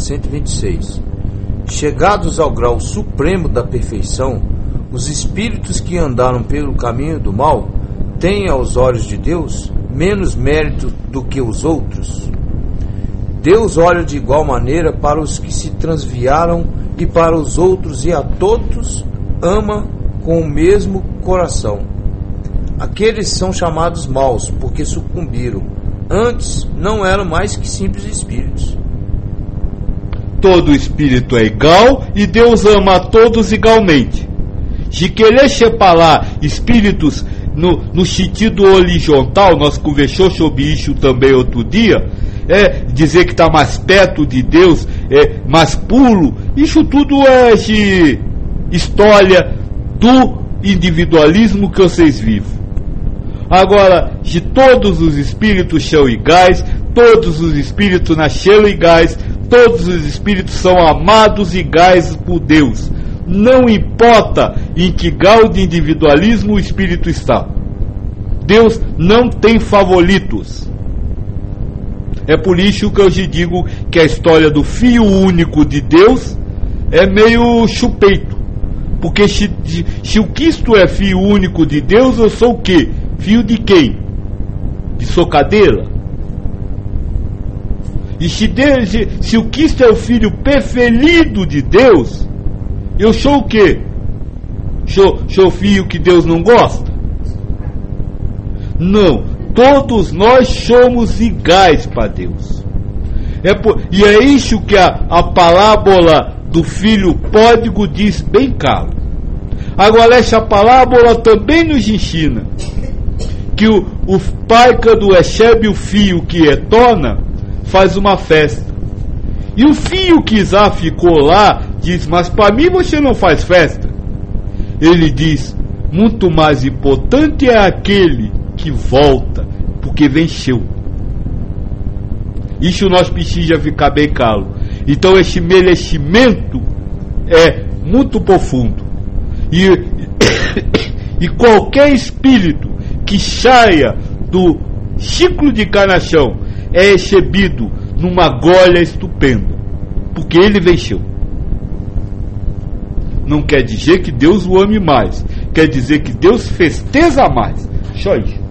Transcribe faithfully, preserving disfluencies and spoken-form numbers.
cento e vinte e seis. Chegados ao grau supremo da perfeição, os espíritos que andaram pelo caminho do mal têm aos olhos de Deus menos mérito do que os outros. Deus olha de igual maneira para os que se transviaram e para os outros, e a todos ama com o mesmo coração. Aqueles são chamados maus porque sucumbiram. Antes não eram mais que simples espíritos. Todo espírito é igual e Deus ama a todos igualmente. De querer separar espíritos no, no sentido horizontal, nós conversamos sobre isso também outro dia, é dizer que está mais perto de Deus, é mais puro, isso tudo é de história do individualismo que vocês vivem. Agora, de todos os espíritos são iguais, todos os espíritos nasceram iguais, todos os espíritos são amados iguais por Deus. Não importa em que grau de individualismo o espírito está. Deus não tem favoritos. É por isso que eu te digo que a história do Filho único de Deus é meio chupeito. Porque se, se o Cristo é Filho único de Deus, eu sou o quê? Filho de quem? De socadeira? E se, Deus, se, se o Cristo é o Filho preferido de Deus, eu sou o quê? Sou, sou filho que Deus não gosta? Não, todos nós somos iguais para Deus. É por, e é isso que a, a parábola do filho pródigo diz bem claro. Agora, essa parábola também nos ensina que o, o pai, quando recebe o filho que retorna, faz uma festa. E o filho que já ficou lá diz: mas para mim você não faz festa. Ele diz: muito mais importante é aquele que volta, porque venceu. Isso nós precisamos ficar bem claro. Então esse merecimento é muito profundo. E, e qualquer espírito que saia do ciclo de encarnação é recebido numa glória estupenda, porque ele venceu. Não quer dizer que Deus o ame mais, quer dizer que Deus festeja mais. Só isso.